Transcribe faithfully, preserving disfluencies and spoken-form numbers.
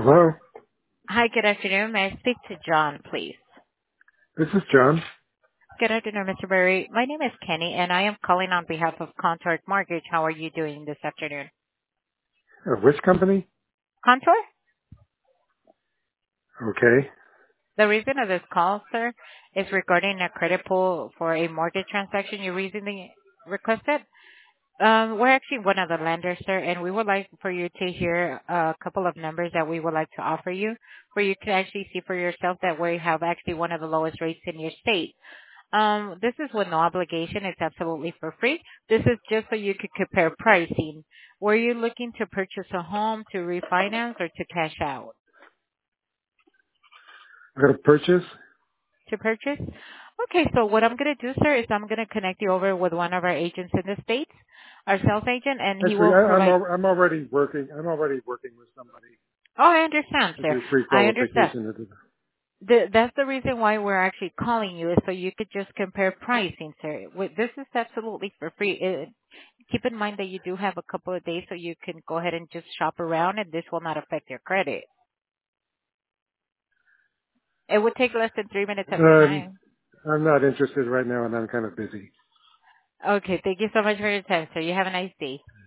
Hello, Hi, good afternoon. May I speak to John, please? this is John. Good afternoon, Mister Berry. My name is Kenny, and I am calling on behalf of Contour Mortgage. How are you doing this afternoon? Uh, which company? Contour? Okay. The reason of this call, sir, is regarding a credit pull for a mortgage transaction you recently requested. Um, we're actually one of the lenders, sir, and we would like for you to hear a couple of numbers that we would like to offer you, where you can actually see for yourself that we have actually one of the lowest rates in your state. Um, this is with no obligation. It's absolutely for free. This is just so you could compare pricing. Were you looking to purchase a home, to refinance, or to cash out? I got a purchase. To purchase? Okay, so what I'm going to do, sir, is I'm going to connect you over with one of our agents in the States, our sales agent, and he Actually, will I, I'm provide. al- I'm already working. I'm already working with somebody Oh, I understand, to sir. do I understand. pre-qualification. The, that's the reason why we're actually calling you, is so you could just compare pricing, sir. With- This is absolutely for free. It, keep in mind that you do have a couple of days, so you can go ahead and just shop around, and this will not affect your credit. It would take less than three minutes of your Um, time. I'm not interested right now, and I'm kind of busy. Okay, thank you so much for your time, sir. You have a nice day.